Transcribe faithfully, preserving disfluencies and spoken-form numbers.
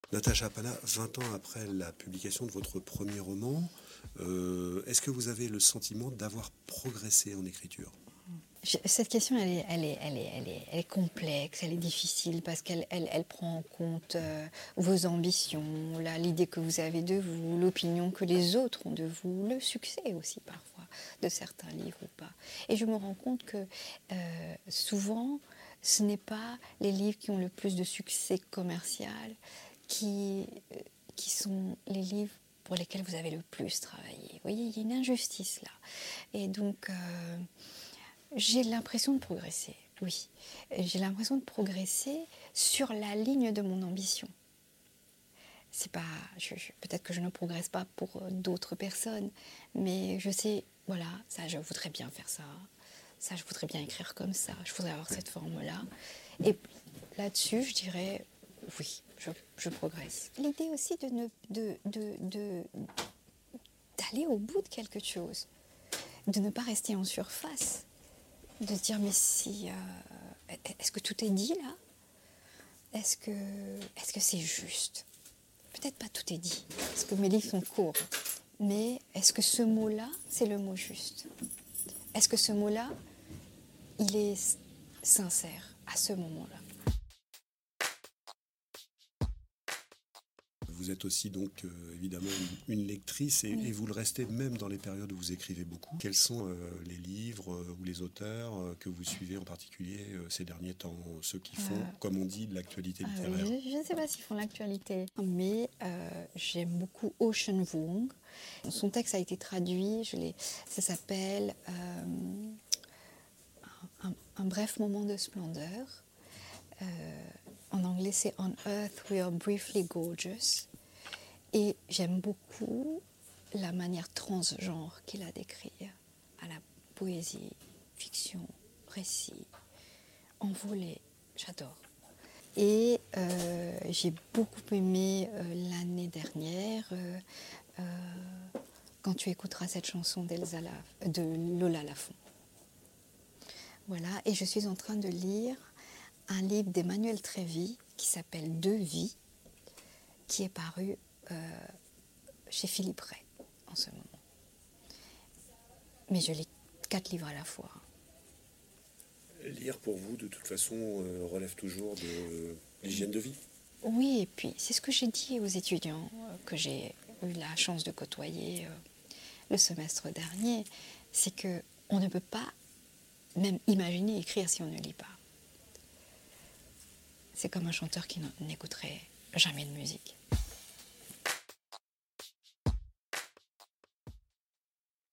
Natacha Pala, vingt ans après la publication de votre premier roman, euh, est-ce que vous avez le sentiment d'avoir progressé en écriture ? Je, cette question, elle est, elle, est, elle, est, elle, est, elle est complexe, elle est difficile parce qu'elle elle, elle prend en compte euh, vos ambitions, là, l'idée que vous avez de vous, l'opinion que les autres ont de vous, le succès aussi parfois de certains livres ou pas. Et je me rends compte que euh, souvent, ce n'est pas les livres qui ont le plus de succès commercial qui, euh, qui sont les livres pour lesquels vous avez le plus travaillé. Vous voyez, il y a une injustice là. Et donc... Euh, J'ai l'impression de progresser, oui. J'ai l'impression de progresser sur la ligne de mon ambition. C'est pas, je, je, peut-être que je ne progresse pas pour d'autres personnes, mais je sais, voilà, ça, je voudrais bien faire ça. Ça, je voudrais bien écrire comme ça. Je voudrais avoir cette forme-là. Et là-dessus, je dirais, oui, je, je progresse. L'idée aussi de ne, de, de, de, d'aller au bout de quelque chose, de ne pas rester en surface. De se dire, mais si... Euh, est-ce que tout est dit, là ? Est-ce que, est-ce que c'est juste ? Peut-être pas tout est dit, parce que mes livres sont courts. Mais est-ce que ce mot-là, c'est le mot juste ? Est-ce que ce mot-là, il est sincère à ce moment-là ? Vous êtes aussi donc euh, évidemment une, une lectrice et, Oui. et vous le restez même dans les périodes où vous écrivez beaucoup. Quels sont euh, les livres euh, ou les auteurs euh, que vous suivez en particulier euh, ces derniers temps, ceux qui font, euh, comme on dit, de l'actualité ah, littéraire ? Je ne sais pas s'ils font l'actualité, mais euh, j'aime beaucoup Ocean Vuong. Son texte a été traduit, je l'ai, ça s'appelle euh, un, un bref moment de splendeur. Euh, en anglais, c'est On Earth We Are Briefly Gorgeous. Et j'aime beaucoup la manière transgenre qu'il a d'écrire, à la poésie, fiction, récit, envolé, j'adore. Et euh, j'ai beaucoup aimé euh, l'année dernière, euh, euh, quand tu écouteras cette chanson d'Elsa La, de Lola Lafont. Voilà, et je suis en train de lire un livre d'Emmanuel Trévi qui s'appelle Deux vies, qui est paru euh, chez Philippe Ray en ce moment. Mais je lis quatre livres à la fois. Lire pour vous, de toute façon, euh, relève toujours de l'hygiène de vie ? Oui, et puis c'est ce que j'ai dit aux étudiants euh, que j'ai eu la chance de côtoyer euh, le semestre dernier, c'est qu'on ne peut pas même imaginer écrire si on ne lit pas. C'est comme un chanteur qui n'écouterait jamais de musique.